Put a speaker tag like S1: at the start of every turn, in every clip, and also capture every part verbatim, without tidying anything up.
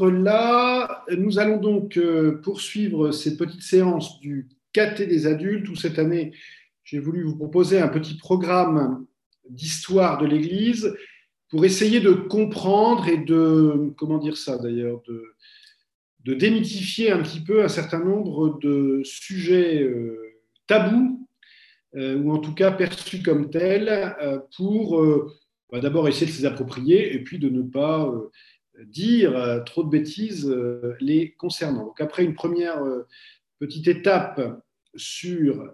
S1: là. Nous allons donc poursuivre ces petites séances du caté des adultes, où cette année, j'ai voulu vous proposer un petit programme d'histoire de l'Église pour essayer de comprendre et de, comment dire ça d'ailleurs, de, de démythifier un petit peu un certain nombre de sujets euh, tabous, euh, ou en tout cas perçus comme tels, euh, pour euh, bah, d'abord essayer de s'y approprier et puis de ne pas euh, dire euh, trop de bêtises euh, les concernant. Donc après une première euh, petite étape sur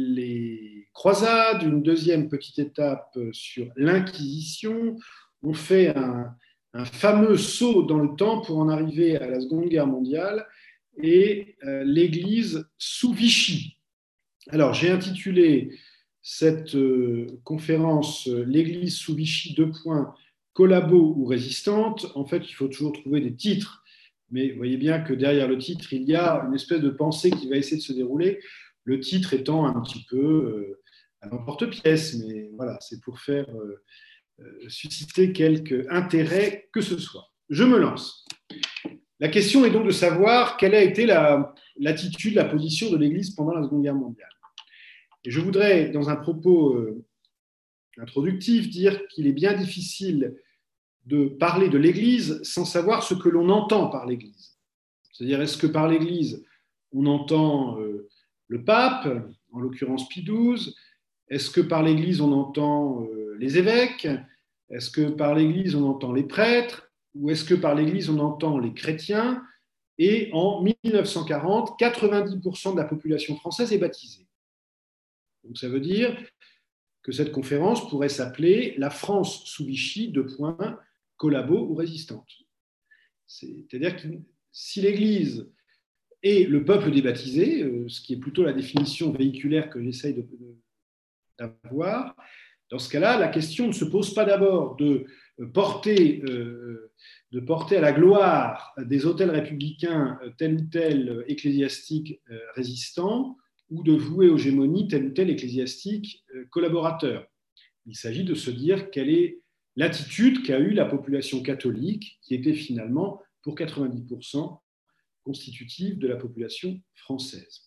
S1: les croisades, une deuxième petite étape sur l'Inquisition. On fait un, un fameux saut dans le temps pour en arriver à la Seconde Guerre mondiale et euh, l'Église sous Vichy. Alors, j'ai intitulé cette euh, conférence euh, L'Église sous Vichy, deux points, collabo ou résistante. En fait, il faut toujours trouver des titres, mais vous voyez bien que derrière le titre, il y a une espèce de pensée qui va essayer de se dérouler, le titre étant un petit peu euh, à l'emporte-pièce, mais voilà, c'est pour faire euh, euh, susciter quelque intérêt que ce soit. Je me lance. La question est donc de savoir quelle a été la, l'attitude, la position de l'Église pendant la Seconde Guerre mondiale. Et je voudrais, dans un propos euh, introductif, dire qu'il est bien difficile de parler de l'Église sans savoir ce que l'on entend par l'Église. C'est-à-dire, est-ce que par l'Église, on entend euh, le pape, en l'occurrence Pie douze? Est-ce que par l'Église, on entend euh, les évêques? Est-ce que par l'Église, on entend les prêtres? Ou est-ce que par l'Église, on entend les chrétiens? Et en mille neuf cent quarante, quatre-vingt-dix pour cent de la population française est baptisée. Donc ça veut dire que cette conférence pourrait s'appeler « La France sous Vichy, deux points, collabo ou résistante ». C'est-à-dire que si l'Église est le peuple des baptisés, ce qui est plutôt la définition véhiculaire que j'essaye de, de, d'avoir, dans ce cas-là, la question ne se pose pas d'abord de porter, euh, de porter à la gloire des autels républicains tel ou tel ecclésiastique euh, résistant, ou de vouer aux gémonies tel ou tel ecclésiastique euh, collaborateur. Il s'agit de se dire quelle est l'attitude qu'a eue la population catholique, qui était finalement pour quatre-vingt-dix pour cent constitutive de la population française.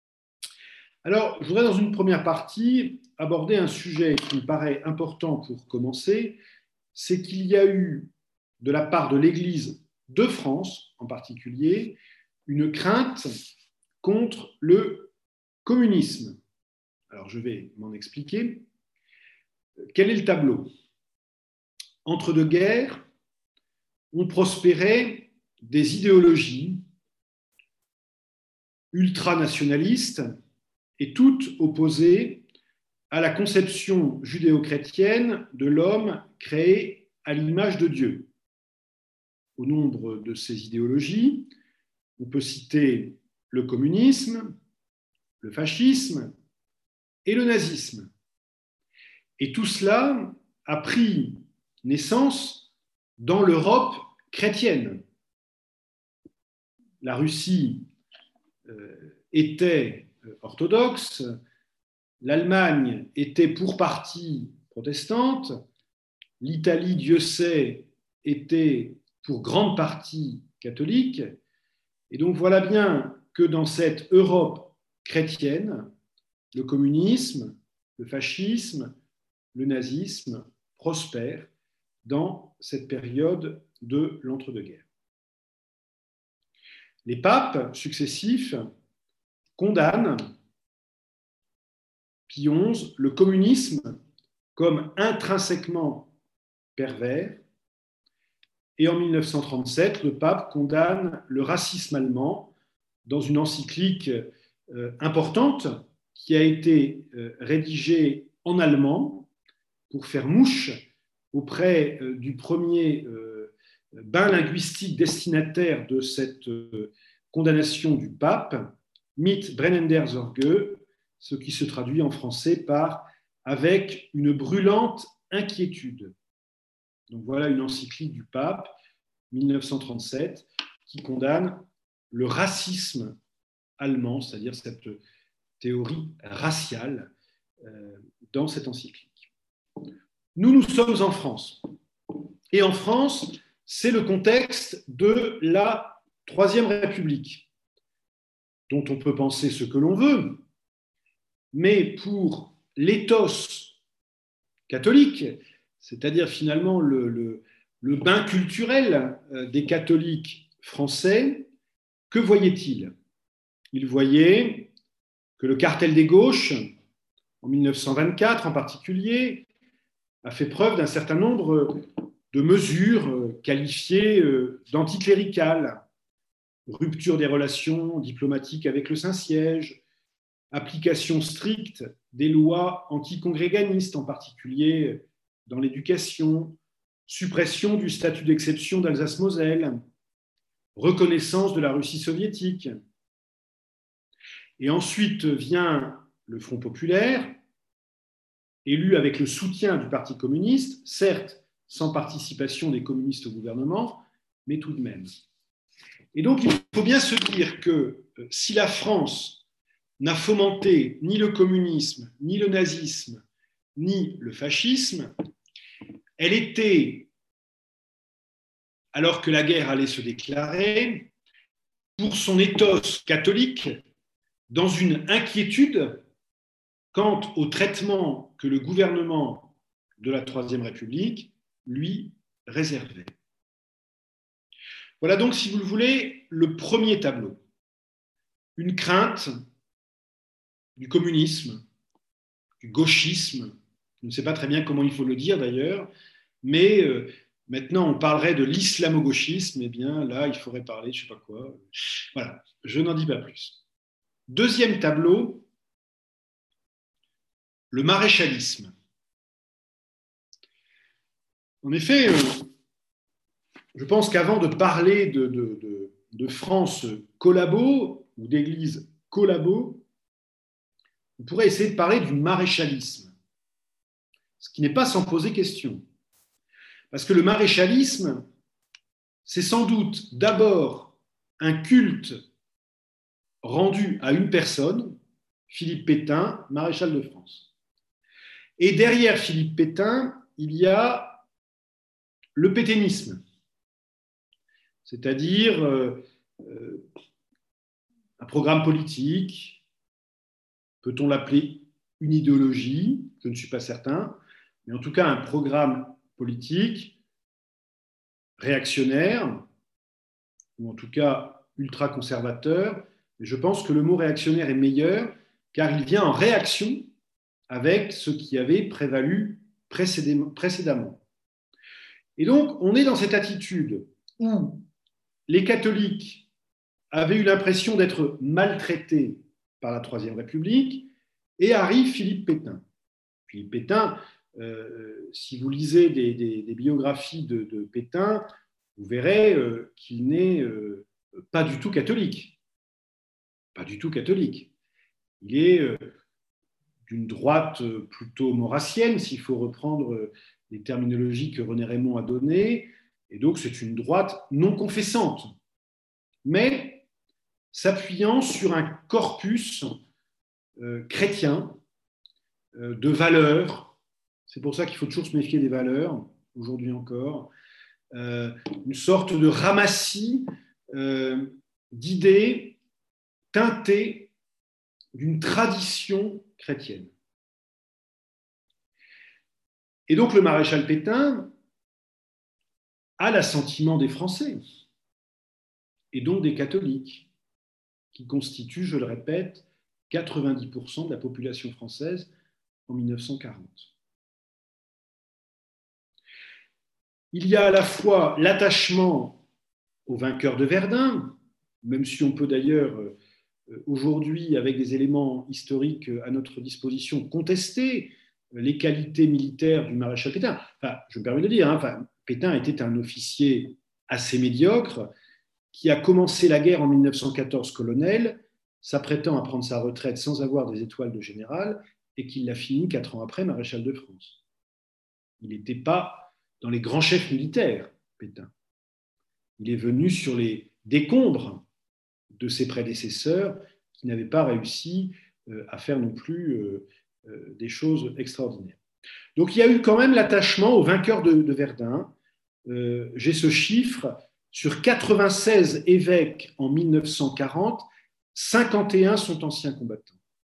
S1: Alors, je voudrais dans une première partie aborder un sujet qui me paraît important pour commencer, c'est qu'il y a eu, de la part de l'Église de France en particulier, une crainte contre le communisme. Alors, je vais m'en expliquer. Quel est le tableau? Entre deux guerres, ont prospéré des idéologies ultranationalistes et toutes opposées à la conception judéo-chrétienne de l'homme créé à l'image de Dieu. Au nombre de ces idéologies, on peut citer le communisme, le fascisme et le nazisme. Et tout cela a pris naissance dans l'Europe chrétienne. La Russie euh, était orthodoxe, l'Allemagne était pour partie protestante, l'Italie, Dieu sait, était pour grande partie catholique. Et donc voilà bien que dans cette Europe chrétienne, le communisme, le fascisme, le nazisme prospèrent dans cette période de l'entre-deux-guerres. Les papes successifs condamnent, Pie onze, le communisme comme intrinsèquement pervers. Et en mille neuf cent trente-sept, le pape condamne le racisme allemand dans une encyclique euh, importante qui a été euh, rédigée en allemand pour faire mouche auprès euh, du premier euh, bain linguistique destinataire de cette euh, condamnation du pape, Mit brennender Sorge, ce qui se traduit en français par « avec une brûlante inquiétude ». Donc voilà une encyclique du pape, mille neuf cent trente-sept, qui condamne le racisme allemand, c'est-à-dire cette théorie raciale euh, dans cette encyclique. Nous, nous sommes en France. Et en France, c'est le contexte de la Troisième République, dont on peut penser ce que l'on veut, mais pour l'éthos catholique, c'est-à-dire finalement le, le, le bain culturel des catholiques français, que voyaient-ils? Ils voyaient que le cartel des gauches, en mille neuf cent vingt-quatre en particulier, a fait preuve d'un certain nombre de mesures qualifiées d'anticléricales, rupture des relations diplomatiques avec le Saint-Siège, application stricte des lois anticongréganistes, en particulier dans l'éducation, suppression du statut d'exception d'Alsace-Moselle, reconnaissance de la Russie soviétique. Et ensuite vient le Front populaire, élu avec le soutien du Parti communiste, certes sans participation des communistes au gouvernement, mais tout de même. Et donc il faut bien se dire que si la France n'a fomenté ni le communisme, ni le nazisme, ni le fascisme, elle était, alors que la guerre allait se déclarer, pour son ethos catholique, dans une inquiétude quant au traitement que le gouvernement de la Troisième République lui réservait. Voilà donc, si vous le voulez, le premier tableau. Une crainte du communisme, du gauchisme, je ne sais pas très bien comment il faut le dire d'ailleurs, mais euh, maintenant on parlerait de l'islamo-gauchisme, eh bien là il faudrait parler de je ne sais pas quoi. Voilà, je n'en dis pas plus. Deuxième tableau, le maréchalisme. En effet, euh, je pense qu'avant de parler de, de, de, de France collabo ou d'église collabo, on pourrait essayer de parler du maréchalisme, ce qui n'est pas sans poser question. Parce que le maréchalisme, c'est sans doute d'abord un culte rendu à une personne, Philippe Pétain, maréchal de France. Et derrière Philippe Pétain, il y a le pétainisme, c'est-à-dire euh, euh, un programme politique, peut-on l'appeler une idéologie? Je ne suis pas certain, mais en tout cas un programme politique réactionnaire, ou en tout cas ultra-conservateur. Mais je pense que le mot réactionnaire est meilleur, car il vient en réaction avec ce qui avait prévalu précédemment. Et donc, on est dans cette attitude où les catholiques avaient eu l'impression d'être maltraités par la Troisième République, et arrive Philippe Pétain. Philippe Pétain, euh, si vous lisez des, des, des biographies de, de Pétain, vous verrez euh, qu'il n'est euh, pas du tout catholique. Pas du tout catholique. Il est euh, d'une droite plutôt maurassienne, s'il faut reprendre les terminologies que René Raymond a données, et donc c'est une droite non confessante, mais s'appuyant sur un corpus euh, chrétien euh, de valeurs. C'est pour ça qu'il faut toujours se méfier des valeurs, aujourd'hui encore, euh, une sorte de ramassis euh, d'idées teintées d'une tradition chrétienne. Et donc le maréchal Pétain a l'assentiment des Français, et donc des catholiques, qui constituent, je le répète, quatre-vingt-dix pour cent de la population française en mille neuf cent quarante. Il y a à la fois l'attachement aux vainqueurs de Verdun, même si on peut d'ailleurs aujourd'hui, avec des éléments historiques à notre disposition, contester les qualités militaires du maréchal Pétain. Enfin, je me permets de dire, hein, enfin, Pétain était un officier assez médiocre qui a commencé la guerre en mille neuf cent quatorze colonel, s'apprêtant à prendre sa retraite sans avoir des étoiles de général, et qui l'a fini quatre ans après maréchal de France. Il n'était pas dans les grands chefs militaires, Pétain. Il est venu sur les décombres de ses prédécesseurs qui n'avaient pas réussi à faire non plus des choses extraordinaires. Donc il y a eu quand même l'attachement aux vainqueurs de, de Verdun, euh, j'ai ce chiffre, sur quatre-vingt-seize évêques en mille neuf cent quarante, cinquante et un sont anciens combattants.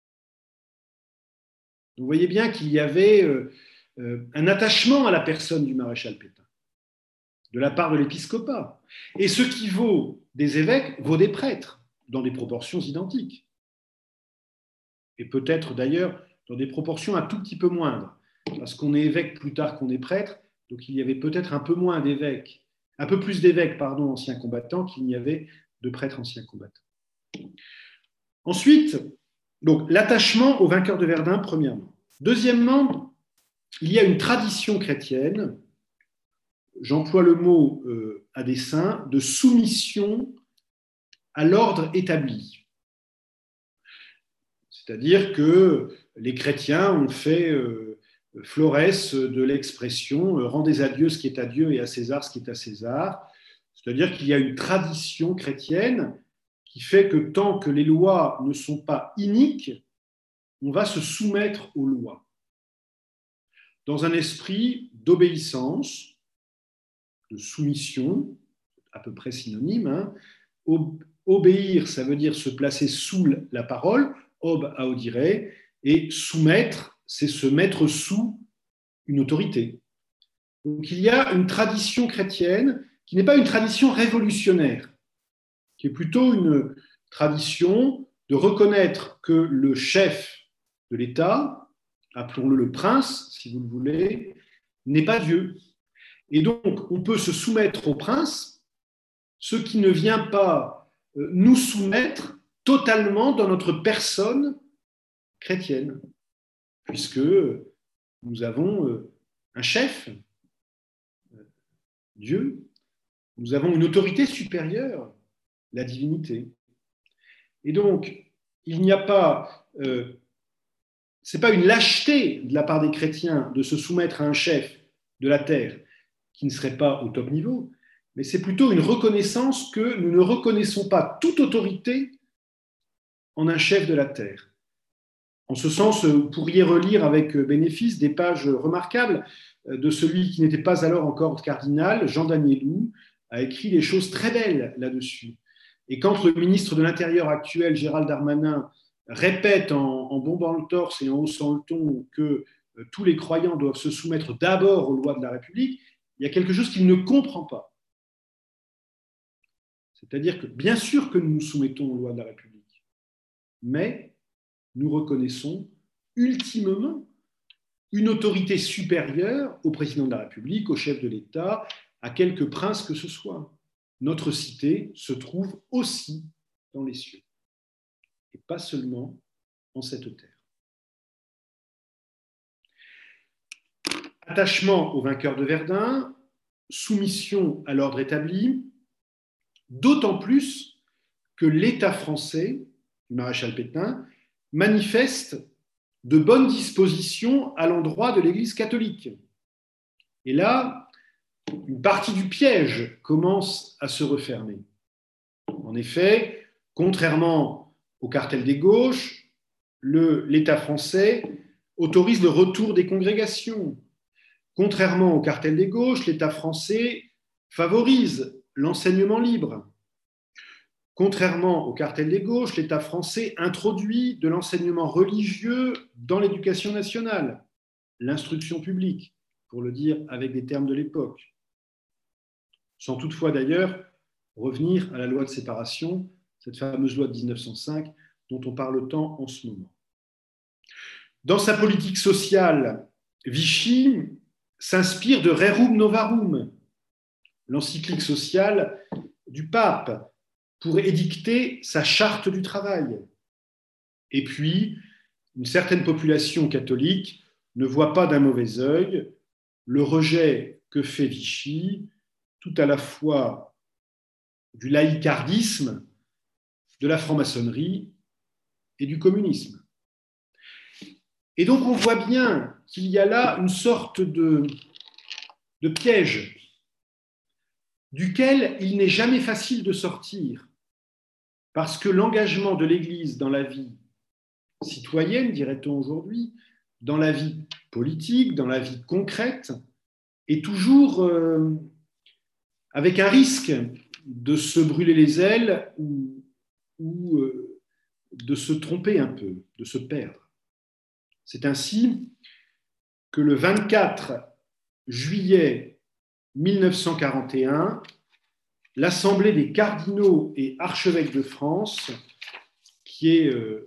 S1: Vous voyez bien qu'il y avait euh, euh, un attachement à la personne du maréchal Pétain, de la part de l'épiscopat. Et ce qui vaut des évêques vaut des prêtres, dans des proportions identiques. Et peut-être d'ailleurs dans des proportions un tout petit peu moindres, parce qu'on est évêque plus tard qu'on est prêtre, donc il y avait peut-être un peu moins d'évêques, un peu plus d'évêques, pardon, anciens combattants qu'il n'y avait de prêtres anciens combattants. Ensuite, donc l'attachement aux vainqueurs de Verdun, premièrement. Deuxièmement, il y a une tradition chrétienne, j'emploie le mot euh, à dessein, de soumission à l'ordre établi. C'est-à-dire que les chrétiens ont fait euh, florès de l'expression euh, « rendez à Dieu ce qui est à Dieu et à César ce qui est à César ». C'est-à-dire qu'il y a une tradition chrétienne qui fait que tant que les lois ne sont pas iniques, on va se soumettre aux lois. Dans un esprit d'obéissance, de soumission, à peu près synonyme, hein. Obéir, ça veut dire se placer sous la parole, ob audire, et soumettre, c'est se mettre sous une autorité. Donc il y a une tradition chrétienne qui n'est pas une tradition révolutionnaire, qui est plutôt une tradition de reconnaître que le chef de l'État, appelons-le le prince, si vous le voulez, n'est pas Dieu. Et donc, on peut se soumettre au prince, ce qui ne vient pas nous soumettre totalement dans notre personne chrétienne, puisque nous avons un chef, Dieu, nous avons une autorité supérieure, la divinité. Et donc, il n'y a pas, euh, c'est pas une lâcheté de la part des chrétiens de se soumettre à un chef de la terre qui ne serait pas au top niveau, mais c'est plutôt une reconnaissance que nous ne reconnaissons pas toute autorité en un chef de la terre. En ce sens, vous pourriez relire avec bénéfice des pages remarquables de celui qui n'était pas alors encore cardinal, Jean Danielou, a écrit des choses très belles là-dessus. Et quand le ministre de l'Intérieur actuel, Gérald Darmanin, répète en, en bombant le torse et en haussant le ton que euh, tous les croyants doivent se soumettre d'abord aux lois de la République, il y a quelque chose qu'il ne comprend pas. C'est-à-dire que bien sûr que nous nous soumettons aux lois de la République, mais nous reconnaissons ultimement une autorité supérieure au président de la République, au chef de l'État, à quelque prince que ce soit. Notre cité se trouve aussi dans les cieux, et pas seulement en cette terre. Attachement aux vainqueurs de Verdun, soumission à l'ordre établi, d'autant plus que l'État français, du maréchal Pétain, manifeste de bonnes dispositions à l'endroit de l'Église catholique. Et là, une partie du piège commence à se refermer. En effet, contrairement au cartel des gauches, le, l'État français autorise le retour des congrégations. Contrairement au cartel des gauches, l'État français favorise l'enseignement libre. Contrairement au cartel des gauches, l'État français introduit de l'enseignement religieux dans l'éducation nationale, l'instruction publique, pour le dire avec des termes de l'époque. Sans toutefois d'ailleurs revenir à la loi de séparation, cette fameuse loi de dix-neuf cent cinq dont on parle tant en ce moment. Dans sa politique sociale, Vichy s'inspire de Rerum Novarum, l'encyclique sociale du pape, pour édicter sa charte du travail. Et puis, une certaine population catholique ne voit pas d'un mauvais œil le rejet que fait Vichy, tout à la fois du laïcardisme, de la franc-maçonnerie et du communisme. Et donc on voit bien qu'il y a là une sorte de, de piège duquel il n'est jamais facile de sortir, parce que l'engagement de l'Église dans la vie citoyenne, dirait-on aujourd'hui, dans la vie politique, dans la vie concrète, est toujours euh, avec un risque de se brûler les ailes ou, ou euh, de se tromper un peu, de se perdre. C'est ainsi que le vingt-quatre juillet mille neuf cent quarante et un, l'Assemblée des cardinaux et archevêques de France, qui est euh,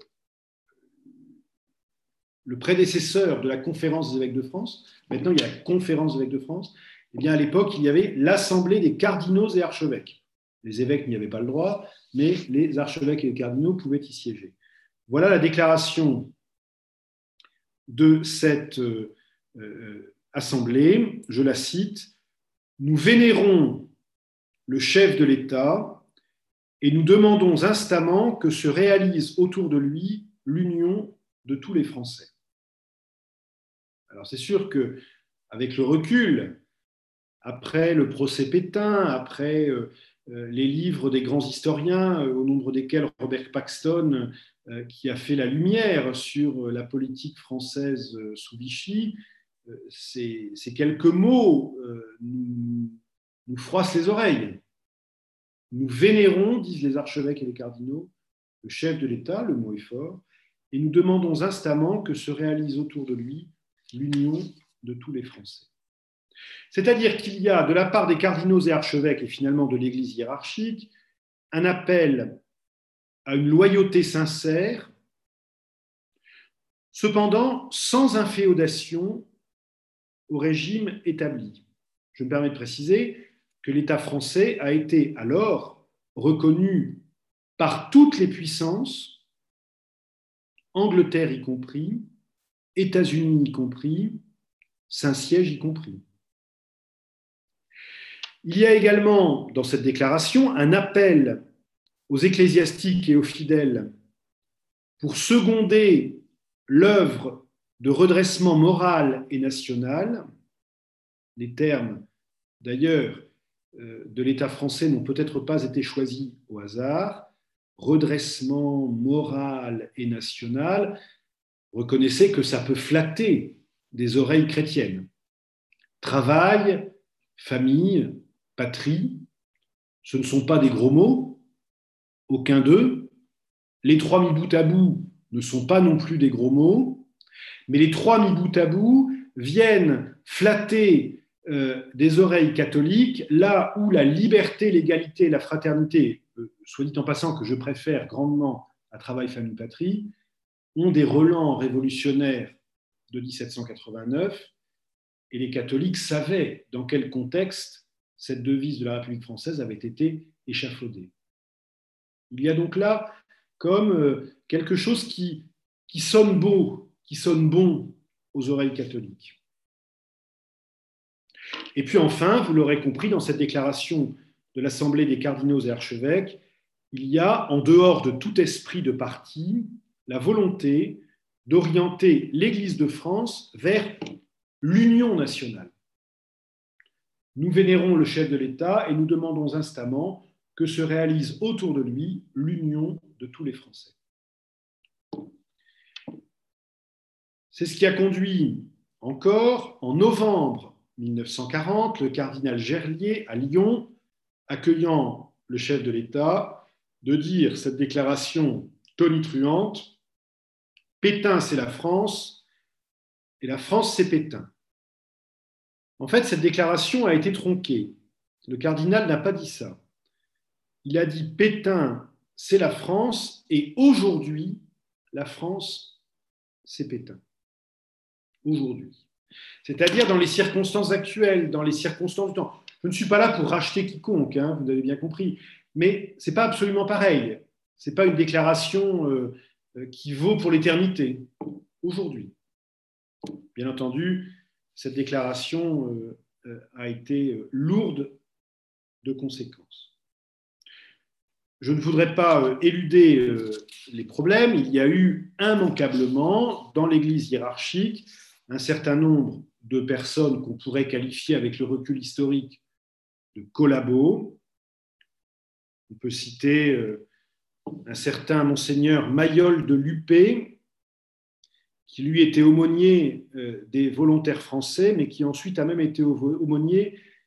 S1: le prédécesseur de la Conférence des évêques de France, maintenant il y a la Conférence des évêques de France, eh bien à l'époque il y avait l'Assemblée des cardinaux et archevêques. Les évêques n'y avaient pas le droit, mais les archevêques et les cardinaux pouvaient y siéger. Voilà la déclaration de cette euh, euh, assemblée, je la cite: « Nous vénérons le chef de l'État et nous demandons instamment que se réalise autour de lui l'union de tous les Français. » Alors c'est sûr qu'avec le recul, après le procès Pétain, après euh, les livres des grands historiens, au nombre desquels Robert Paxton, euh, qui a fait la lumière sur la politique française sous Vichy, euh, ces, ces quelques mots euh, nous, nous froissent les oreilles. Nous vénérons, disent les archevêques et les cardinaux, le chef de l'État, le mot est fort, et nous demandons instamment que se réalise autour de lui l'union de tous les Français. C'est-à-dire qu'il y a, de la part des cardinaux et archevêques et finalement de l'Église hiérarchique, un appel à une loyauté sincère, cependant sans inféodation au régime établi. Je me permets de préciser que l'État français a été alors reconnu par toutes les puissances, Angleterre y compris, États-Unis y compris, Saint-Siège y compris. Il y a également dans cette déclaration un appel aux ecclésiastiques et aux fidèles pour seconder l'œuvre de redressement moral et national. Les termes, d'ailleurs, de l'État français n'ont peut-être pas été choisis au hasard. Redressement moral et national, reconnaissez que ça peut flatter des oreilles chrétiennes. Travail, famille, patrie, ce ne sont pas des gros mots, aucun d'eux. Les trois mis bout à bout ne sont pas non plus des gros mots, mais les trois mis bout à bout viennent flatter euh, des oreilles catholiques, là où la liberté, l'égalité, la fraternité, euh, soit dit en passant que je préfère grandement à travail, famille, patrie, ont des relents révolutionnaires de dix-sept cent quatre-vingt-neuf, et les catholiques savaient dans quel contexte cette devise de la République française avait été échafaudée. Il y a donc là comme quelque chose qui, qui sonne beau, qui sonne bon aux oreilles catholiques. Et puis enfin, vous l'aurez compris, dans cette déclaration de l'Assemblée des cardinaux et archevêques, il y a, en dehors de tout esprit de parti, la volonté d'orienter l'Église de France vers l'union nationale. Nous vénérons le chef de l'État et nous demandons instamment que se réalise autour de lui l'union de tous les Français. C'est ce qui a conduit encore, en novembre mille neuf cent quarante, le cardinal Gerlier à Lyon, accueillant le chef de l'État, de dire cette déclaration tonitruante: Pétain, c'est la France, et la France, c'est Pétain. En fait, cette déclaration a été tronquée. Le cardinal n'a pas dit ça. Il a dit Pétain, c'est la France, et aujourd'hui, la France, c'est Pétain. Aujourd'hui. C'est-à-dire dans les circonstances actuelles, dans les circonstances du temps. Je ne suis pas là pour racheter quiconque, hein, vous avez bien compris, mais ce n'est pas absolument pareil. Ce n'est pas une déclaration euh, qui vaut pour l'éternité. Aujourd'hui. Bien entendu, cette déclaration euh, a été lourde de conséquences. Je ne voudrais pas éluder euh, les problèmes. Il y a eu immanquablement dans l'Église hiérarchique un certain nombre de personnes qu'on pourrait qualifier avec le recul historique de collabos. On peut citer euh, un certain monseigneur Mayol de Lupé, qui lui était aumônier euh, des volontaires français, mais qui ensuite a même été aumônier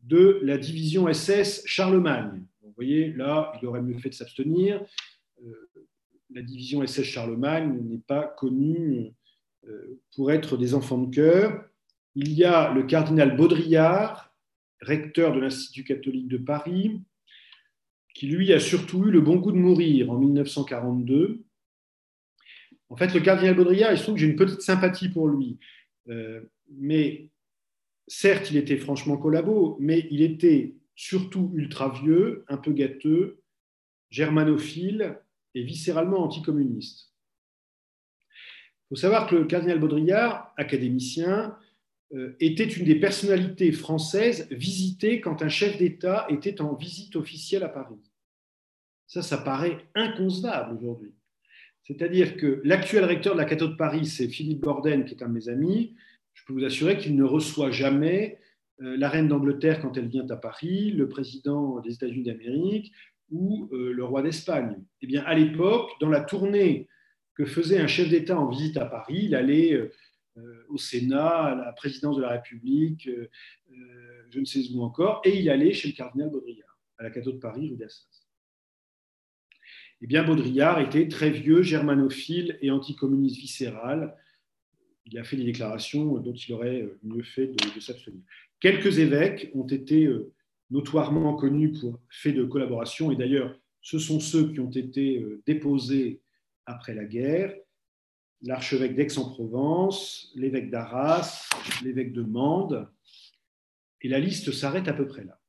S1: de la division S S Charlemagne. Vous voyez, là, il aurait mieux fait de s'abstenir. Euh, la division S S Charlemagne n'est pas connue euh, pour être des enfants de cœur. Il y a le cardinal Baudrillard, recteur de l'Institut catholique de Paris, qui lui a surtout eu le bon goût de mourir en mille neuf cent quarante-deux. En fait, le cardinal Baudrillard, il se trouve que j'ai une petite sympathie pour lui. Euh, mais certes, il était franchement collabo, mais il était surtout ultra vieux, un peu gâteux, germanophile et viscéralement anticommuniste. Il faut savoir que le cardinal Baudrillard, académicien, euh, était une des personnalités françaises visitées quand un chef d'État était en visite officielle à Paris. Ça, ça paraît inconcevable aujourd'hui. C'est-à-dire que l'actuel recteur de la Catho de Paris, c'est Philippe Borden, qui est un de mes amis. Je peux vous assurer qu'il ne reçoit jamais euh, la reine d'Angleterre quand elle vient à Paris, le président des États-Unis d'Amérique ou euh, le roi d'Espagne. Eh bien, à l'époque, dans la tournée que faisait un chef d'État en visite à Paris, il allait euh, au Sénat, à la présidence de la République, euh, je ne sais où encore, et il allait chez le cardinal Baudrillard, à la Catho de Paris, rue d'Assas. Eh bien, Baudrillard était très vieux, germanophile et anticommuniste viscéral. Il a fait des déclarations dont il aurait mieux fait de, de s'abstenir. Quelques évêques ont été notoirement connus pour faits de collaboration, et d'ailleurs, ce sont ceux qui ont été déposés après la guerre. L'archevêque d'Aix-en-Provence, l'évêque d'Arras, l'évêque de Mende, et la liste s'arrête à peu près là.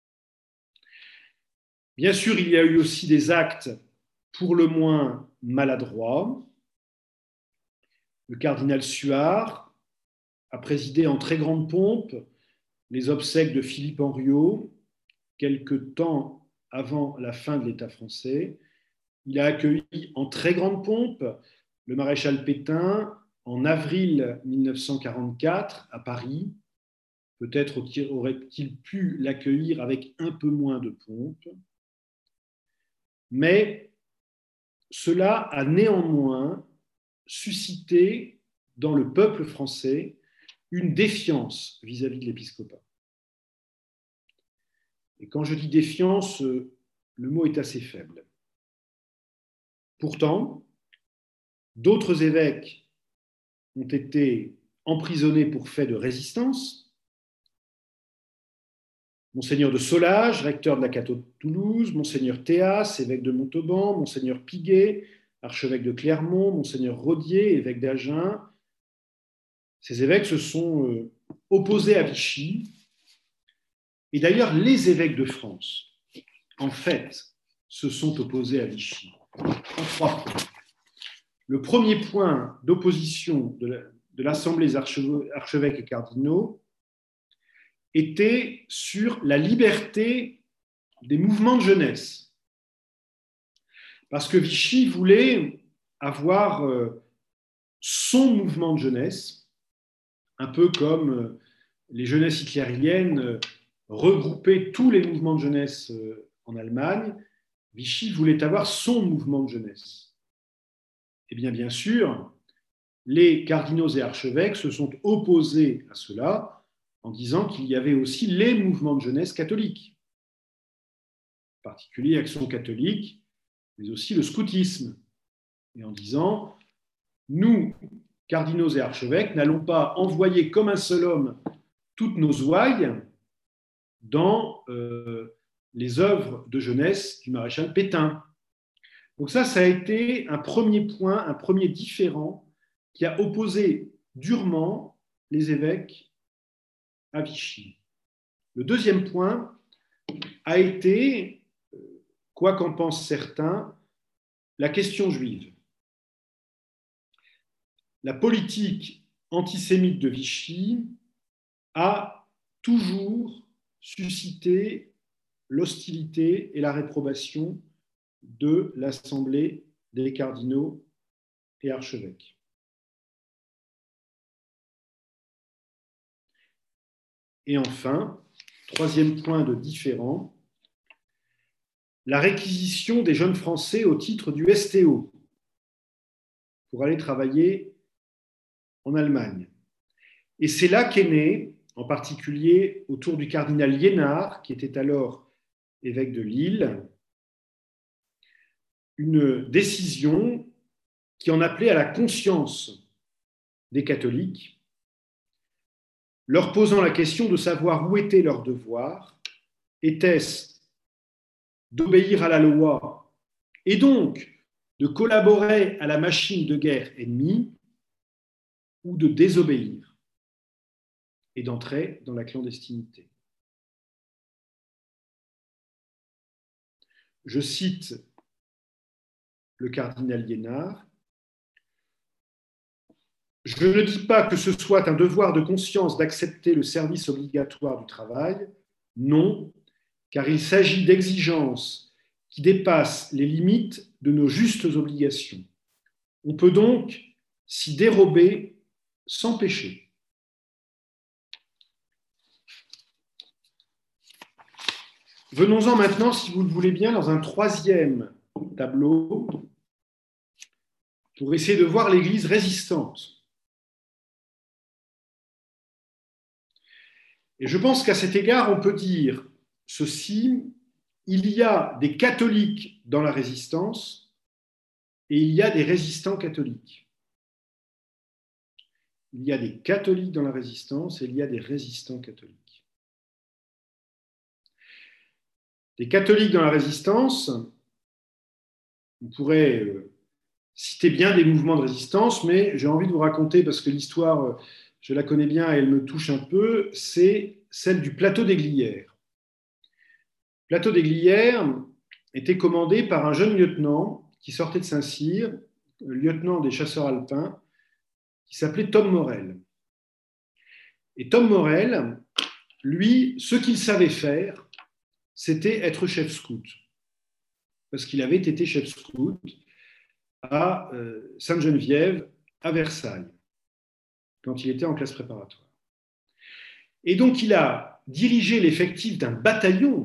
S1: Bien sûr, il y a eu aussi des actes pour le moins maladroit. Le cardinal Suard a présidé en très grande pompe les obsèques de Philippe Henriot, quelque temps avant la fin de l'État français. Il a accueilli en très grande pompe le maréchal Pétain en avril mille neuf cent quarante-quatre à Paris. Peut-être aurait-il pu l'accueillir avec un peu moins de pompe. Mais cela a néanmoins suscité dans le peuple français une défiance vis-à-vis de l'épiscopat. Et quand je dis défiance, le mot est assez faible. Pourtant, d'autres évêques ont été emprisonnés pour faits de résistance. Monseigneur de Solage, recteur de la Catho de Toulouse, Monseigneur Théas, évêque de Montauban, Monseigneur Piguet, archevêque de Clermont, Monseigneur Rodier, évêque d'Agen. Ces évêques se sont opposés à Vichy. Et d'ailleurs, les évêques de France, en fait, se sont opposés à Vichy en trois points. Le premier point d'opposition de l'Assemblée des archevêques et cardinaux était sur la liberté des mouvements de jeunesse. Parce que Vichy voulait avoir son mouvement de jeunesse, un peu comme les jeunesses hitlériennes regroupaient tous les mouvements de jeunesse en Allemagne. Vichy voulait avoir son mouvement de jeunesse. Eh bien, bien sûr, les cardinaux et archevêques se sont opposés à cela en disant qu'il y avait aussi les mouvements de jeunesse catholiques, en particulier Action catholique, mais aussi le scoutisme, et en disant nous, cardinaux et archevêques, n'allons pas envoyer comme un seul homme toutes nos ouailles dans euh, les œuvres de jeunesse du maréchal Pétain. Donc ça, ça a été un premier point, un premier différend qui a opposé durement les évêques à Vichy. Le deuxième point a été, quoi qu'en pensent certains, la question juive. La politique antisémite de Vichy a toujours suscité l'hostilité et la réprobation de l'Assemblée des cardinaux et archevêques. Et enfin, troisième point de différent, la réquisition des jeunes Français au titre du S T O pour aller travailler en Allemagne. Et c'est là qu'est née, en particulier autour du cardinal Liénard, qui était alors évêque de Lille, une décision qui en appelait à la conscience des catholiques, leur posant la question de savoir où était leur devoir. Était-ce d'obéir à la loi et donc de collaborer à la machine de guerre ennemie, ou de désobéir et d'entrer dans la clandestinité? Je cite le cardinal Liénard: « Je ne dis pas que ce soit un devoir de conscience d'accepter le service obligatoire du travail, non, car il s'agit d'exigences qui dépassent les limites de nos justes obligations. On peut donc s'y dérober sans péché. » Venons-en maintenant, si vous le voulez bien, dans un troisième tableau pour essayer de voir l'Église résistante. Et je pense qu'à cet égard, on peut dire ceci: il y a des catholiques dans la résistance et il y a des résistants catholiques. Il y a des catholiques dans la résistance et il y a des résistants catholiques. Des catholiques dans la résistance, on pourrait citer bien des mouvements de résistance, mais j'ai envie de vous raconter, parce que l'histoire, je la connais bien et elle me touche un peu, c'est celle du plateau des Glières. Le plateau des Glières était commandé par un jeune lieutenant qui sortait de Saint-Cyr, le lieutenant des chasseurs alpins, qui s'appelait Tom Morel. Et Tom Morel, lui, ce qu'il savait faire, c'était être chef scout, parce qu'il avait été chef scout à euh, Sainte-Geneviève, à Versailles, quand il était en classe préparatoire. Et donc, il a dirigé l'effectif d'un bataillon,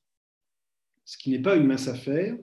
S1: ce qui n'est pas une mince affaire,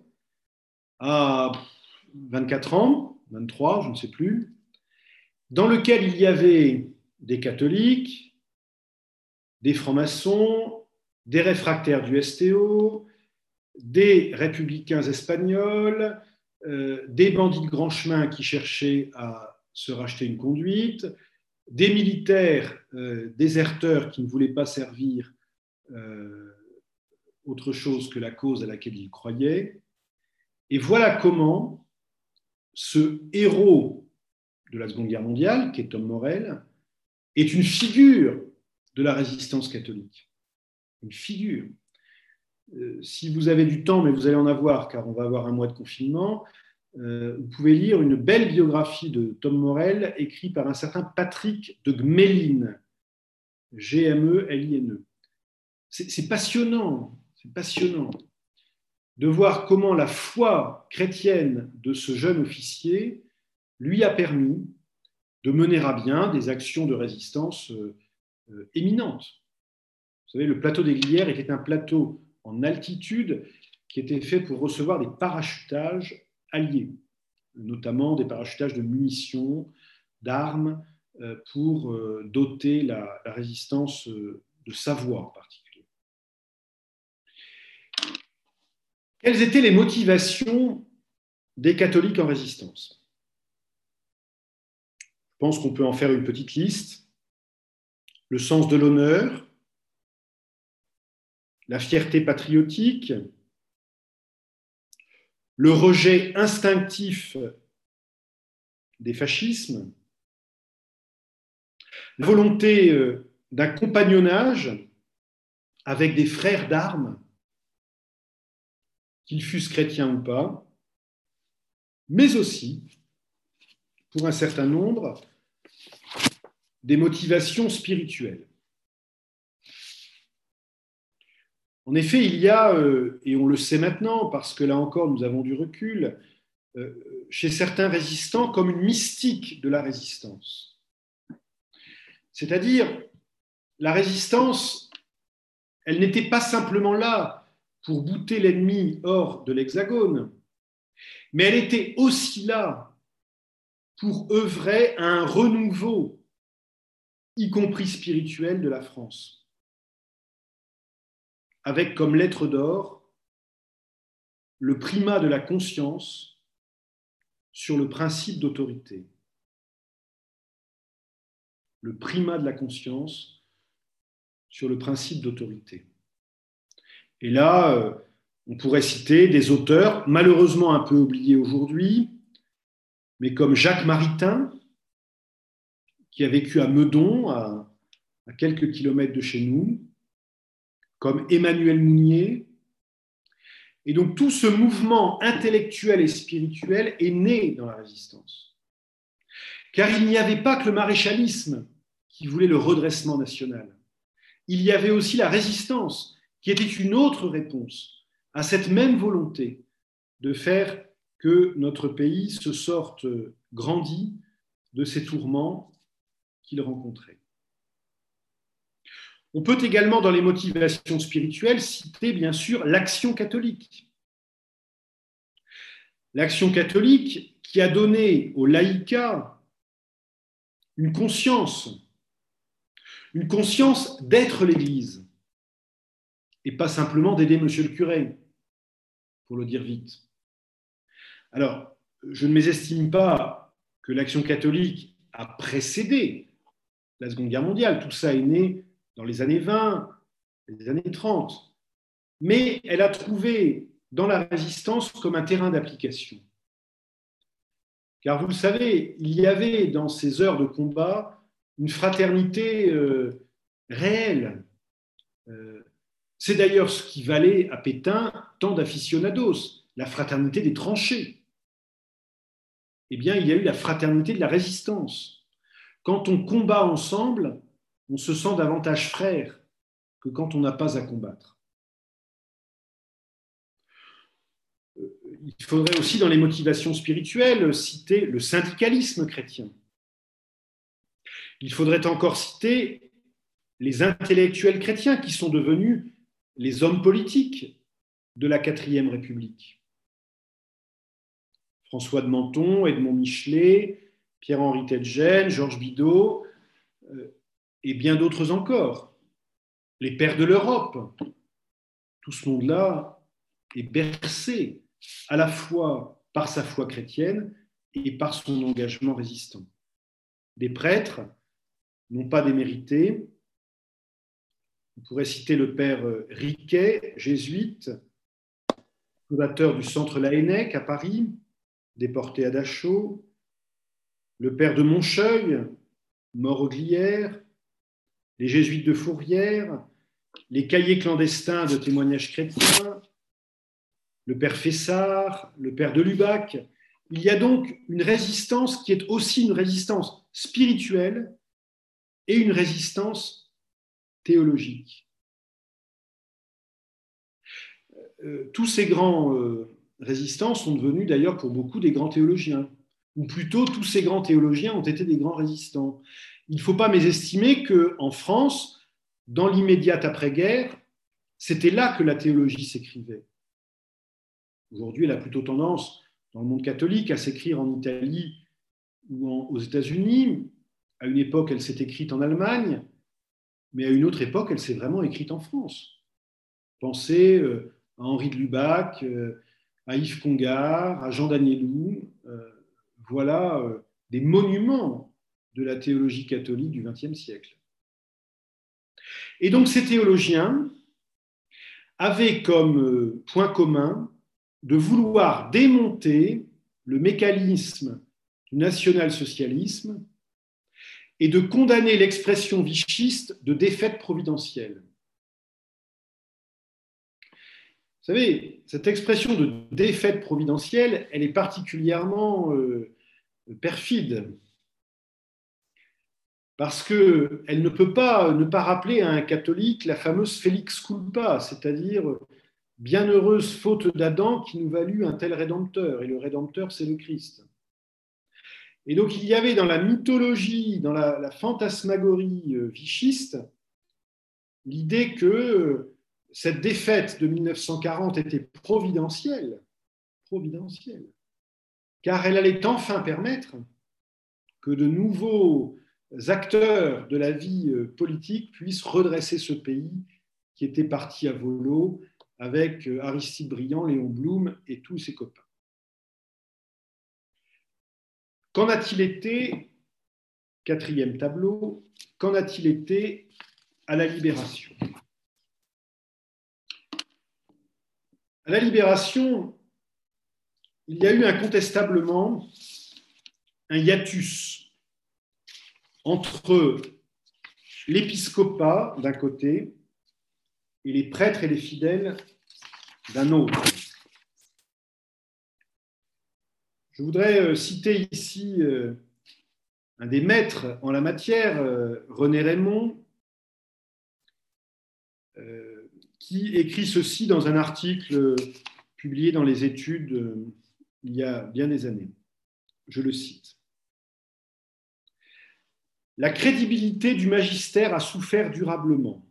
S1: à vingt-quatre ans, vingt-trois, je ne sais plus, dans lequel il y avait des catholiques, des francs-maçons, des réfractaires du S T O, des républicains espagnols, euh, des bandits de grand chemin qui cherchaient à se racheter une conduite, des militaires euh, déserteurs qui ne voulaient pas servir euh, autre chose que la cause à laquelle ils croyaient. Et voilà comment ce héros de la Seconde Guerre mondiale, qui est Tom Morel, est une figure de la résistance catholique. Une figure. Euh, si vous avez du temps, mais vous allez en avoir, car on va avoir un mois de confinement, euh, vous pouvez lire une belle biographie de Tom Morel, écrite par un certain Patrick de Gmelin, G M E L I N E. C'est, c'est passionnant, c'est passionnant de voir comment la foi chrétienne de ce jeune officier lui a permis de mener à bien des actions de résistance euh, euh, éminentes. Vous savez, le plateau des Glières était un plateau en altitude qui était fait pour recevoir des parachutages alliés, notamment des parachutages de munitions, d'armes, euh, pour euh, doter la, la résistance euh, de Savoie en particulier. Quelles étaient les motivations des catholiques en résistance? Je pense qu'on peut en faire une petite liste. Le sens de l'honneur, la fierté patriotique, le rejet instinctif des fascismes, la volonté d'un compagnonnage avec des frères d'armes, qu'ils fussent chrétiens ou pas, mais aussi, pour un certain nombre, des motivations spirituelles. En effet, il y a, et on le sait maintenant, parce que là encore nous avons du recul, chez certains résistants comme une mystique de la résistance. C'est-à-dire, la résistance, elle n'était pas simplement là pour bouter l'ennemi hors de l'Hexagone, mais elle était aussi là pour œuvrer à un renouveau y compris spirituelle, de la France, avec comme lettre d'or le primat de la conscience sur le principe d'autorité. Le primat de la conscience sur le principe d'autorité. Et là, euh, on pourrait citer des auteurs, malheureusement un peu oubliés aujourd'hui, mais comme Jacques Maritain, qui a vécu à Meudon, à, à quelques kilomètres de chez nous, comme Emmanuel Mounier. Et donc tout ce mouvement intellectuel et spirituel est né dans la résistance. Car il n'y avait pas que le maréchalisme qui voulait le redressement national. Il y avait aussi la résistance, qui était une autre réponse à cette même volonté de faire que notre pays se sorte grandi de ces tourments qu'il rencontrait. On peut également, dans les motivations spirituelles, citer bien sûr l'action catholique. L'action catholique qui a donné au laïcat une conscience, une conscience d'être l'Église, et pas simplement d'aider monsieur le curé, pour le dire vite. Alors, je ne mésestime pas que l'action catholique a précédé la Seconde Guerre mondiale. Tout ça est né dans les années vingt, les années trente. Mais elle a trouvé dans la résistance comme un terrain d'application. Car vous le savez, il y avait dans ces heures de combat une fraternité euh, réelle. Euh, c'est d'ailleurs ce qui valait à Pétain tant d'aficionados, la fraternité des tranchées. Eh bien, il y a eu la fraternité de la résistance. Quand on combat ensemble, on se sent davantage frère que quand on n'a pas à combattre. Il faudrait aussi, dans les motivations spirituelles, citer le syndicalisme chrétien. Il faudrait encore citer les intellectuels chrétiens qui sont devenus les hommes politiques de la quatrième République. François de Menthon, Edmond Michelet, Pierre-Henri Tête-Gênes, Georges Bidault, euh, et bien d'autres encore. Les pères de l'Europe. Tout ce monde-là est bercé à la fois par sa foi chrétienne et par son engagement résistant. Des prêtres, non pas démérités. On pourrait citer le père Riquet, jésuite, fondateur du centre Laennec à Paris, déporté à Dachau, le père de Moncheuil, mort aux Glières, les jésuites de Fourvière, les cahiers clandestins de témoignages chrétiens, le père Fessard, le père de Lubac. Il y a donc une résistance qui est aussi une résistance spirituelle et une résistance théologique. Euh, tous ces grands euh, résistants sont devenus d'ailleurs pour beaucoup des grands théologiens, ou plutôt tous ces grands théologiens ont été des grands résistants. Il ne faut pas mésestimer qu'en France, dans l'immédiate après-guerre, c'était là que la théologie s'écrivait. Aujourd'hui, elle a plutôt tendance, dans le monde catholique, à s'écrire en Italie ou en, aux États-Unis. À une époque, elle s'est écrite en Allemagne, mais à une autre époque, elle s'est vraiment écrite en France. Pensez euh, à Henri de Lubac, euh, à Yves Congar, à Jean Danielou. Euh, voilà euh, des monuments de la théologie catholique du vingtième siècle. Et donc, ces théologiens avaient comme euh, point commun de vouloir démonter le mécanisme du national-socialisme et de condamner l'expression vichiste de défaite providentielle. Vous savez, cette expression de défaite providentielle, elle est particulièrement euh, perfide, parce qu'elle ne peut pas ne pas rappeler à un catholique la fameuse Felix culpa, c'est-à-dire bienheureuse faute d'Adam qui nous valut un tel rédempteur, et le rédempteur, c'est le Christ. Et donc, il y avait dans la mythologie, dans la, la fantasmagorie vichiste, l'idée que cette défaite de mille neuf cent quarante était providentielle, providentielle, car elle allait enfin permettre que de nouveaux acteurs de la vie politique puissent redresser ce pays qui était parti à volo avec Aristide Briand, Léon Blum et tous ses copains. Qu'en a-t-il été, quatrième tableau, qu'en a-t-il été à la Libération? À la Libération, il y a eu incontestablement un hiatus entre l'épiscopat d'un côté et les prêtres et les fidèles d'un autre. Je voudrais citer ici un des maîtres en la matière, René Raymond, qui écrit ceci dans un article publié dans les Études il y a bien des années. Je le cite. La crédibilité du magistère a souffert durablement.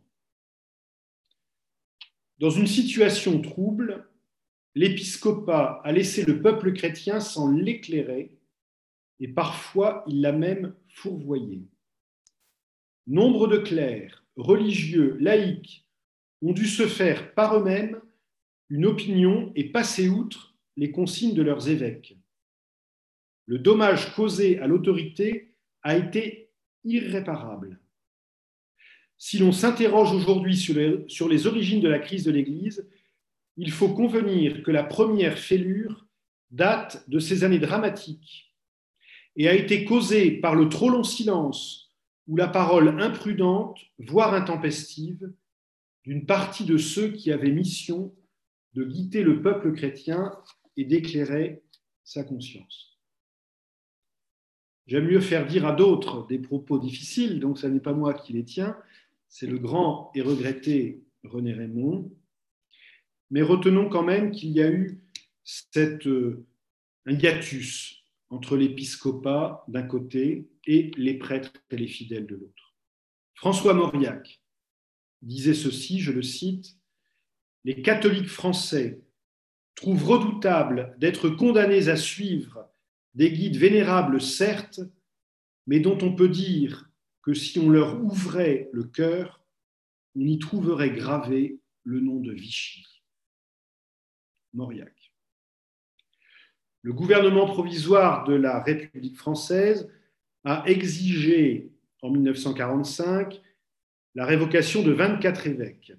S1: Dans une situation trouble, l'épiscopat a laissé le peuple chrétien sans l'éclairer et parfois il l'a même fourvoyé. Nombre de clercs, religieux, laïcs ont dû se faire par eux-mêmes une opinion et passer outre les consignes de leurs évêques. Le dommage causé à l'autorité a été irréparable. Si l'on s'interroge aujourd'hui sur les, sur les origines de la crise de l'Église, il faut convenir que la première fêlure date de ces années dramatiques et a été causée par le trop long silence ou la parole imprudente, voire intempestive, d'une partie de ceux qui avaient mission de guider le peuple chrétien et d'éclairer sa conscience. J'aime mieux faire dire à d'autres des propos difficiles, donc ce n'est pas moi qui les tiens, c'est le grand et regretté René Raymond. Mais retenons quand même qu'il y a eu cette, euh, un hiatus entre l'épiscopat d'un côté et les prêtres et les fidèles de l'autre. François Mauriac disait ceci, je le cite, « Les catholiques français trouvent redoutable d'être condamnés à suivre des guides vénérables, certes, mais dont on peut dire que si on leur ouvrait le cœur, on y trouverait gravé le nom de Vichy. » Mauriac. Le gouvernement provisoire de la République française a exigé en mille neuf cent quarante-cinq la révocation de vingt-quatre évêques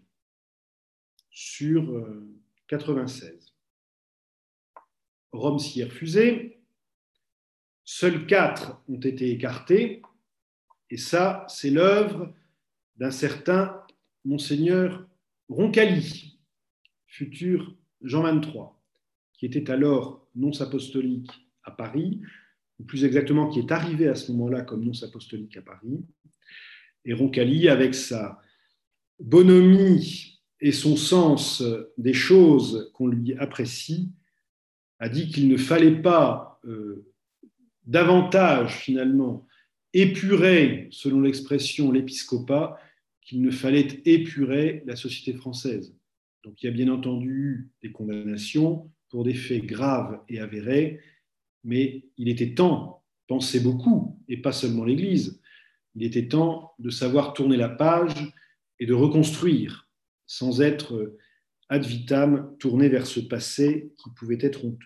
S1: sur quatre-vingt-seize. Rome s'y est refusé. Seuls quatre ont été écartés, et ça, c'est l'œuvre d'un certain Monseigneur Roncalli, futur Jean vingt-trois, qui était alors nonce apostolique à Paris, ou plus exactement qui est arrivé à ce moment-là comme nonce apostolique à Paris. Et Roncalli, avec sa bonhomie et son sens des choses qu'on lui apprécie, a dit qu'il ne fallait pas euh, davantage, finalement, épurer, selon l'expression, l'épiscopat, qu'il ne fallait épurer la société française. Donc il y a bien entendu eu des condamnations pour des faits graves et avérés, mais il était temps, pensait beaucoup, et pas seulement l'Église, il était temps de savoir tourner la page et de reconstruire, sans être ad vitam tourné vers ce passé qui pouvait être honteux.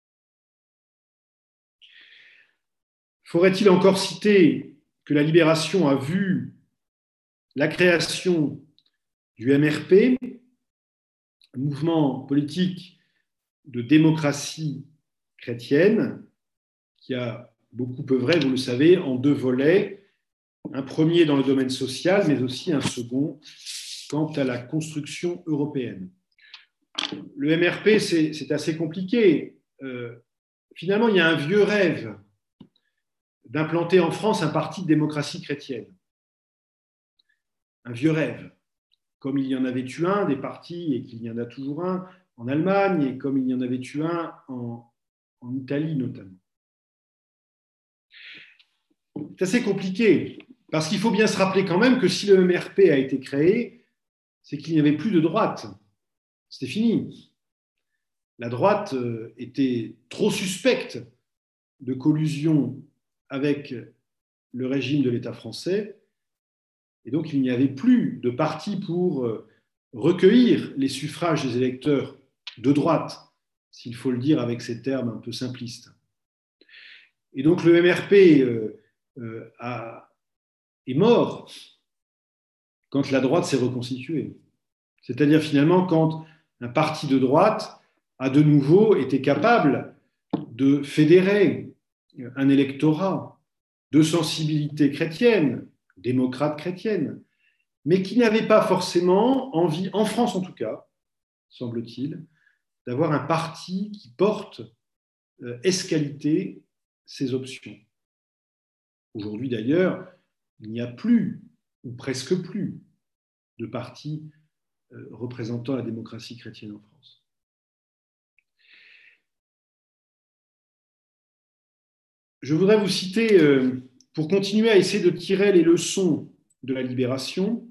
S1: Faudrait-il encore citer que la Libération a vu la création du M R P, un mouvement politique de démocratie chrétienne, qui a beaucoup œuvré, vous le savez, en deux volets, un premier dans le domaine social, mais aussi un second quant à la construction européenne. Le M R P, c'est, c'est assez compliqué. Euh, finalement, il y a un vieux rêve d'implanter en France un parti de démocratie chrétienne. Un vieux rêve. Comme il y en avait eu un des partis, et qu'il y en a toujours un en Allemagne, et comme il y en avait eu un en, en Italie notamment. C'est assez compliqué, parce qu'il faut bien se rappeler quand même que si le M R P a été créé, c'est qu'il n'y avait plus de droite. C'était fini. La droite était trop suspecte de collusion avec le régime de l'État français, et donc il n'y avait plus de parti pour recueillir les suffrages des électeurs de droite, s'il faut le dire avec ces termes un peu simplistes. Et donc le M R P euh, euh, a, est mort quand la droite s'est reconstituée. C'est-à-dire finalement quand un parti de droite a de nouveau été capable de fédérer un électorat de sensibilité chrétienne, démocrate chrétienne, mais qui n'avait pas forcément envie, en France en tout cas, semble-t-il, d'avoir un parti qui porte euh, ès-qualité ses options. Aujourd'hui d'ailleurs, il n'y a plus, ou presque plus, de parti euh, représentant la démocratie chrétienne en France. Je voudrais vous citer, euh, pour continuer à essayer de tirer les leçons de la libération,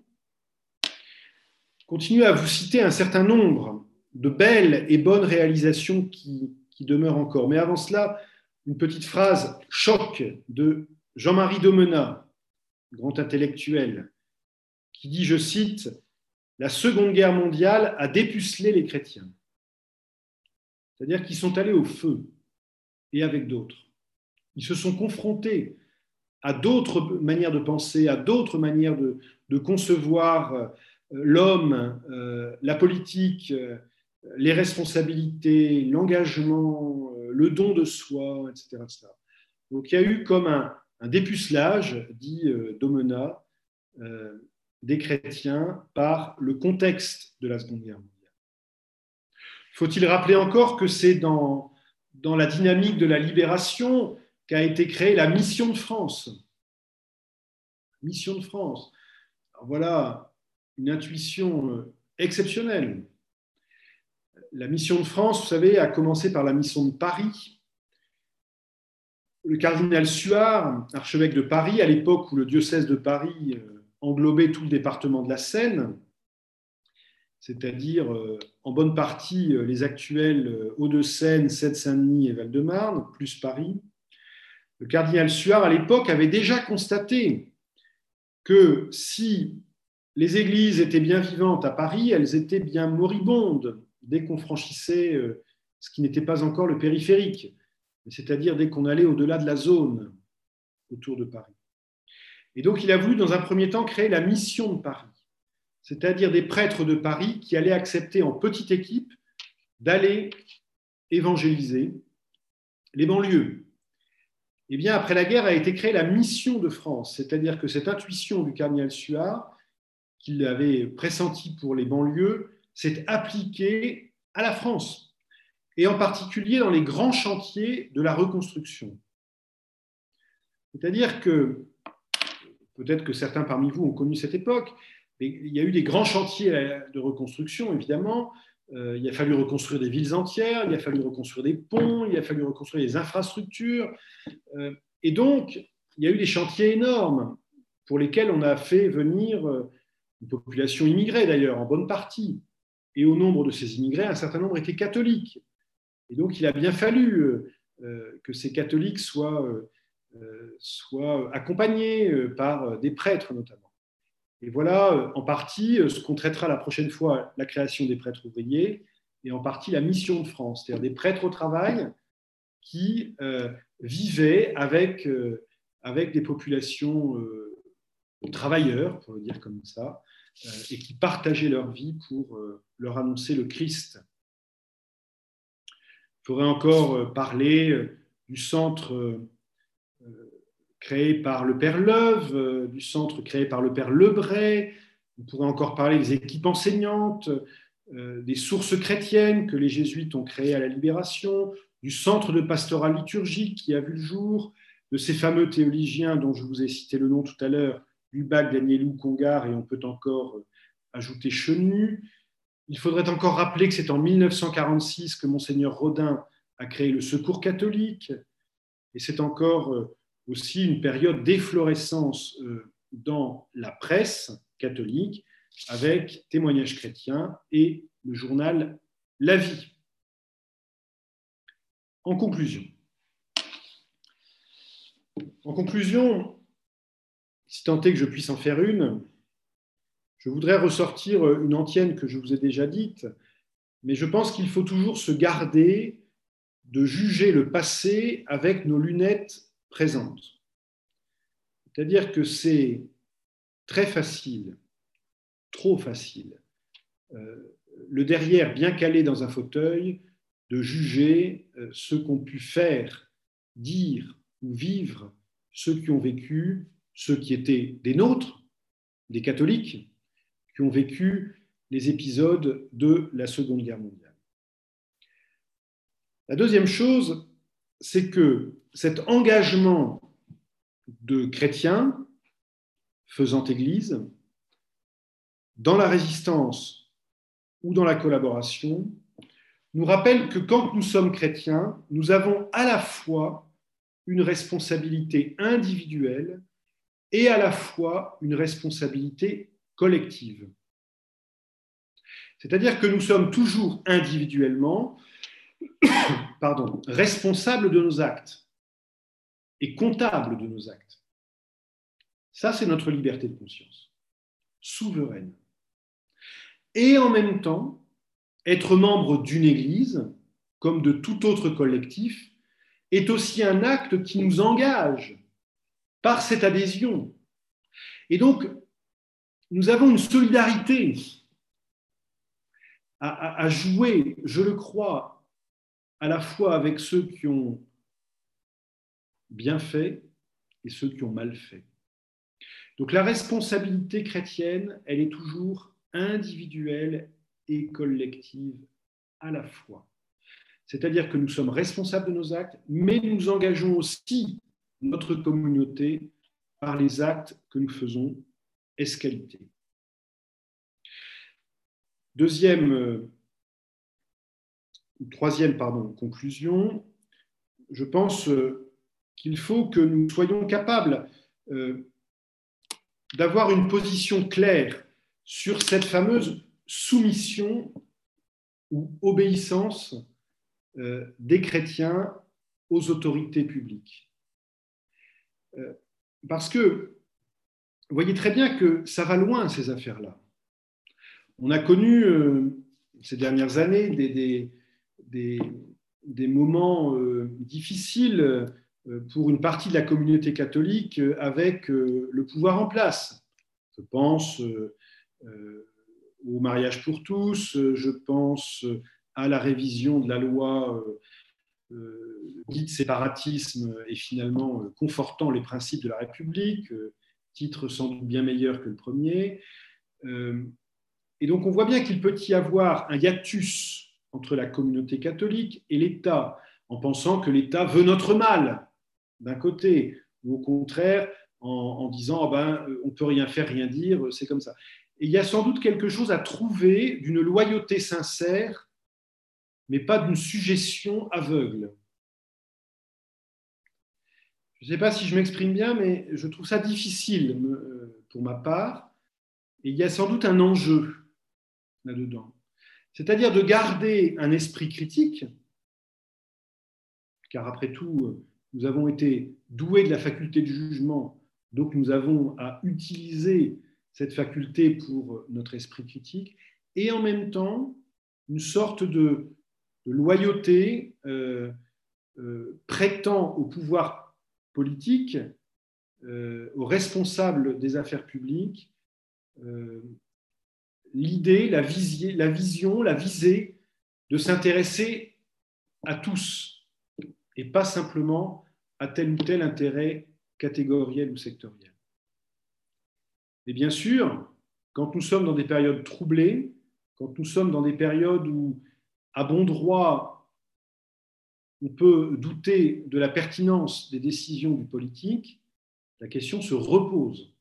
S1: continuer à vous citer un certain nombre de belles et bonnes réalisations qui, qui demeurent encore. Mais avant cela, une petite phrase choc de Jean-Marie Domenat, grand intellectuel, qui dit, je cite, « La Seconde Guerre mondiale a dépucelé les chrétiens ». C'est-à-dire qu'ils sont allés au feu, et avec d'autres. Ils se sont confrontés à d'autres manières de penser, à d'autres manières de, de concevoir l'homme, euh, la politique, euh, les responsabilités, l'engagement, euh, le don de soi, et cetera, et cetera. Donc il y a eu comme un, un dépucelage, dit euh, Domenat, euh, des chrétiens par le contexte de la Seconde Guerre mondiale. Faut-il rappeler encore que c'est dans, dans la dynamique de la libération qu'a été créée la Mission de France. Mission de France. Alors voilà une intuition exceptionnelle. La Mission de France, vous savez, a commencé par la Mission de Paris. Le cardinal Suard, archevêque de Paris, à l'époque où le diocèse de Paris englobait tout le département de la Seine, c'est-à-dire en bonne partie les actuels Hauts-de-Seine, Seine-Saint-Denis et Val-de-Marne, plus Paris. Le cardinal Suard, à l'époque, avait déjà constaté que si les églises étaient bien vivantes à Paris, elles étaient bien moribondes dès qu'on franchissait ce qui n'était pas encore le périphérique, c'est-à-dire dès qu'on allait au-delà de la zone autour de Paris. Et donc, il a voulu, dans un premier temps, créer la mission de Paris, c'est-à-dire des prêtres de Paris qui allaient accepter en petite équipe d'aller évangéliser les banlieues. Eh bien, après la guerre a été créée la mission de France, c'est-à-dire que cette intuition du cardinal Suard, qu'il avait pressentie pour les banlieues, s'est appliquée à la France, et en particulier dans les grands chantiers de la reconstruction. C'est-à-dire que, peut-être que certains parmi vous ont connu cette époque, mais il y a eu des grands chantiers de reconstruction, évidemment. Euh, il a fallu reconstruire des villes entières, il a fallu reconstruire des ponts, il a fallu reconstruire des infrastructures. Euh, et donc, il y a eu des chantiers énormes pour lesquels on a fait venir une population immigrée, d'ailleurs, en bonne partie. Et au nombre de ces immigrés, un certain nombre étaient catholiques. Et donc, il a bien fallu euh, que ces catholiques soient, euh, soient accompagnés par des prêtres, notamment. Et voilà, en partie, ce qu'on traitera la prochaine fois, la création des prêtres ouvriers, et en partie la mission de France, c'est-à-dire des prêtres au travail qui euh, vivaient avec, euh, avec des populations euh, travailleurs, pour le dire comme ça, euh, et qui partageaient leur vie pour euh, leur annoncer le Christ. Il faudrait encore parler euh, du centre euh, créé par le père Leuve, euh, du centre créé par le père Lebray. On pourrait encore parler des équipes enseignantes, euh, des sources chrétiennes que les jésuites ont créées à la Libération, du centre de pastorat liturgique qui a vu le jour, de ces fameux théologiens dont je vous ai cité le nom tout à l'heure, Lubac, Danielou, Congar, et on peut encore euh, ajouter Chenu. Il faudrait encore rappeler que c'est en mille neuf cent quarante-six que Monseigneur Rodin a créé le Secours catholique, et c'est encore euh, aussi une période d'efflorescence euh, dans la presse catholique avec Témoignages chrétiens et le journal La Vie. En conclusion, en conclusion, si tant est que je puisse en faire une, je voudrais ressortir une antienne que je vous ai déjà dite, mais je pense qu'il faut toujours se garder de juger le passé avec nos lunettes présentes. C'est-à-dire que c'est très facile, trop facile, euh, le derrière bien calé dans un fauteuil, de juger euh, ce qu'ont pu faire, dire ou vivre ceux qui ont vécu, ceux qui étaient des nôtres, des catholiques, qui ont vécu les épisodes de la Seconde Guerre mondiale. La deuxième chose, c'est que cet engagement de chrétiens faisant Église, dans la résistance ou dans la collaboration, nous rappelle que quand nous sommes chrétiens, nous avons à la fois une responsabilité individuelle et à la fois une responsabilité collective. C'est-à-dire que nous sommes toujours individuellement pardon, responsables de nos actes et comptables de nos actes. Ça, c'est notre liberté de conscience, souveraine. Et en même temps, être membre d'une Église, comme de tout autre collectif, est aussi un acte qui nous engage par cette adhésion. Et donc, nous avons une solidarité à, à, à jouer, je le crois, à la fois avec ceux qui ont bien fait et ceux qui ont mal fait. Donc la responsabilité chrétienne, elle est toujours individuelle et collective à la fois. C'est-à-dire que nous sommes responsables de nos actes, mais nous engageons aussi notre communauté par les actes que nous faisons ès-qualité. Deuxième, euh, troisième pardon, conclusion, je pense euh, qu'il faut que nous soyons capables euh, d'avoir une position claire sur cette fameuse soumission ou obéissance euh, des chrétiens aux autorités publiques. Euh, parce que vous voyez très bien que ça va loin, ces affaires-là. On a connu euh, ces dernières années des, des, des, des moments euh, difficiles euh, pour une partie de la communauté catholique euh, avec euh, le pouvoir en place. Je pense euh, euh, au mariage pour tous, je pense à la révision de la loi euh, euh, dite séparatisme et finalement euh, confortant les principes de la République, euh, titre sans doute bien meilleur que le premier. Euh, et donc on voit bien qu'il peut y avoir un hiatus entre la communauté catholique et l'État, en pensant que l'État veut notre mal, d'un côté, ou au contraire, en, en disant oh ben, on ne peut rien faire, rien dire, c'est comme ça. Et il y a sans doute quelque chose à trouver d'une loyauté sincère, mais pas d'une suggestion aveugle. Je ne sais pas si je m'exprime bien, mais je trouve ça difficile pour ma part. Et il y a sans doute un enjeu là-dedans. C'est-à-dire de garder un esprit critique, car après tout, nous avons été doués de la faculté du jugement, donc nous avons à utiliser cette faculté pour notre esprit critique, et en même temps, une sorte de, de loyauté euh, euh, prêtant au pouvoir politique, euh, aux responsables des affaires publiques, euh, l'idée, la, visie, la vision, la visée de s'intéresser à tous et pas simplement à tel ou tel intérêt catégoriel ou sectoriel. Et bien sûr, quand nous sommes dans des périodes troublées, quand nous sommes dans des périodes où, à bon droit, on peut douter de la pertinence des décisions du politique, la question se repose.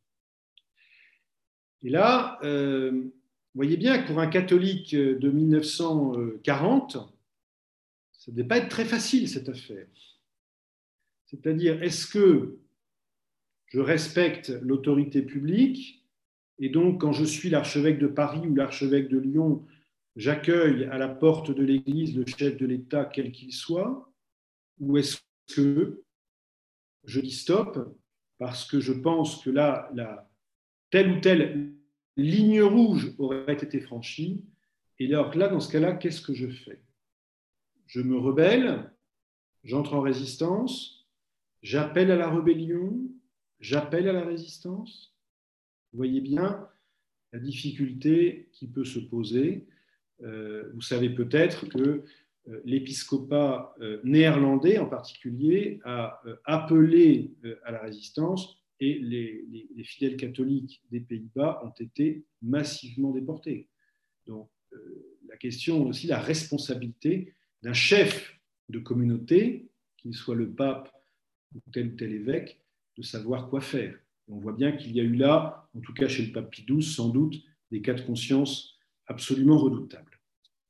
S1: Et là, euh, vous voyez bien que pour un catholique de mille neuf cent quarante, ça ne devait pas être très facile, cette affaire. C'est-à-dire, est-ce que je respecte l'autorité publique et donc, quand je suis l'archevêque de Paris ou l'archevêque de Lyon, j'accueille à la porte de l'Église le chef de l'État, quel qu'il soit, ou est-ce que je dis stop parce que je pense que là, la, telle ou telle ligne rouge aurait été franchie. Et alors là, dans ce cas-là, qu'est-ce que je fais? Je me rebelle, j'entre en résistance, j'appelle à la rébellion, j'appelle à la résistance. Vous voyez bien la difficulté qui peut se poser. Euh, vous savez peut-être que euh, l'épiscopat euh, néerlandais en particulier a euh, appelé euh, à la résistance et les, les, les fidèles catholiques des Pays-Bas ont été massivement déportés. Donc euh, la question aussi, la responsabilité d'un chef de communauté, qu'il soit le pape ou tel ou tel évêque, de savoir quoi faire. Et on voit bien qu'il y a eu là, en tout cas chez le pape Pie douze, sans doute, des cas de conscience absolument redoutables.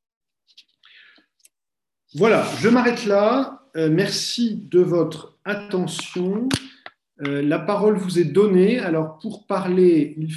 S1: Voilà, je m'arrête là. Euh, merci de votre attention. Euh, la parole vous est donnée. Alors, pour parler, il